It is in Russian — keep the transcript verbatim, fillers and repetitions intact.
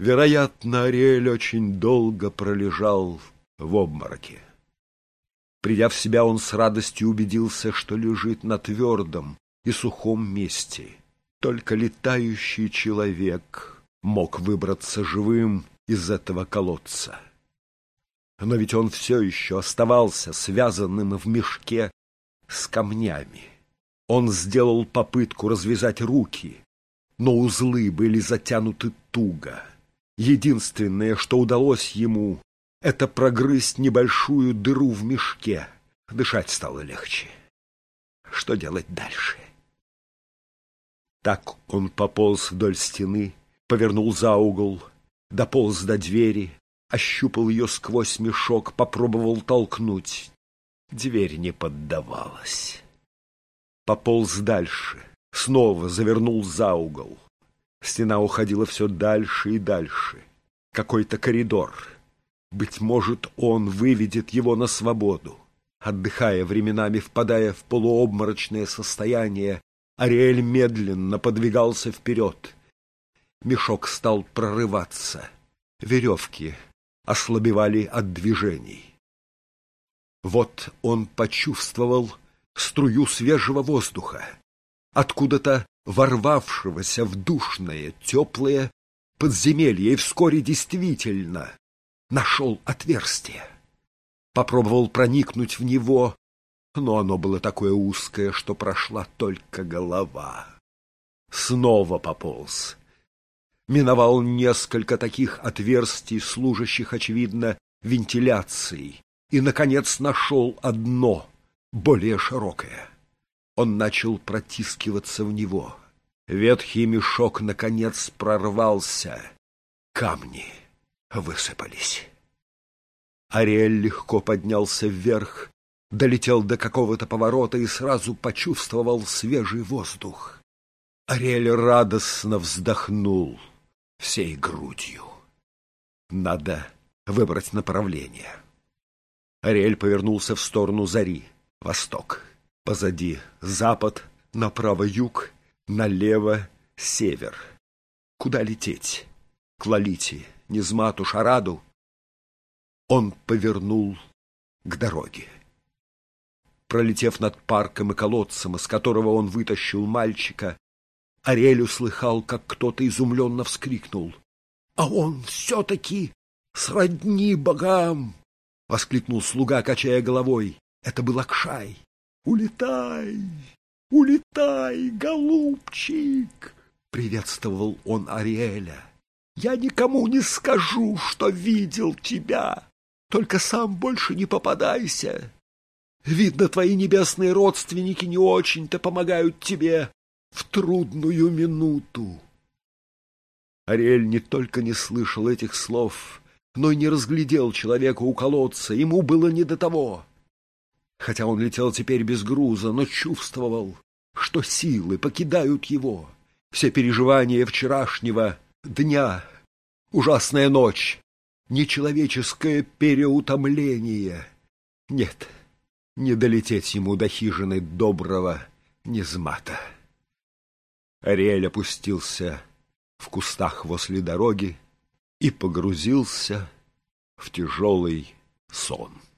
Вероятно, Ариэль очень долго пролежал в обмороке. Придя в себя, он с радостью убедился, что лежит на твердом и сухом месте. Только летающий человек мог выбраться живым из этого колодца. Но ведь он все еще оставался связанным в мешке с камнями. Он сделал попытку развязать руки, но узлы были затянуты туго. Единственное, что удалось ему, это прогрызть небольшую дыру в мешке. Дышать стало легче. Что делать дальше? Так он пополз вдоль стены, повернул за угол, дополз до двери, ощупал ее сквозь мешок, попробовал толкнуть. Дверь не поддавалась. Пополз дальше, снова завернул за угол. Стена уходила все дальше и дальше. Какой-то коридор. Быть может, он выведет его на свободу. Отдыхая временами, впадая в полуобморочное состояние, Ариэль медленно подвигался вперед. Мешок стал прорываться. Веревки ослабевали от движений. Вот он почувствовал струю свежего воздуха, откуда-то ворвавшегося в душное, теплое подземелье, и вскоре действительно нашел отверстие. Попробовал проникнуть в него, но оно было такое узкое, что прошла только голова. Снова пополз. Миновал несколько таких отверстий, служащих, очевидно, вентиляцией, и, наконец, нашел одно, более широкое. Он начал протискиваться в него. Ветхий мешок, наконец, прорвался. Камни высыпались. Ариэль легко поднялся вверх, долетел до какого-то поворота и сразу почувствовал свежий воздух. Ариэль радостно вздохнул всей грудью. Надо выбрать направление. Ариэль повернулся в сторону зари, восток. Позади запад, направо юг, налево север. Куда лететь? К Лолите, Низмату, Шараду? Он повернул к дороге. Пролетев над парком и колодцем, из которого он вытащил мальчика, Ариэль услыхал, как кто-то изумленно вскрикнул. — А он все-таки сродни богам! — воскликнул слуга, качая головой. Это был Акшай. — Улетай, улетай, голубчик! — приветствовал он Ариэля. — Я никому не скажу, что видел тебя. Только сам больше не попадайся. Видно, твои небесные родственники не очень-то помогают тебе в трудную минуту. Ариэль не только не слышал этих слов, но и не разглядел человека у колодца. Ему было не до того. Хотя он летел теперь без груза, но чувствовал, что силы покидают его. Все переживания вчерашнего дня, ужасная ночь, нечеловеческое переутомление. Нет, не долететь ему до хижины доброго Низмата. Ариэль опустился в кустах возле дороги и погрузился в тяжелый сон.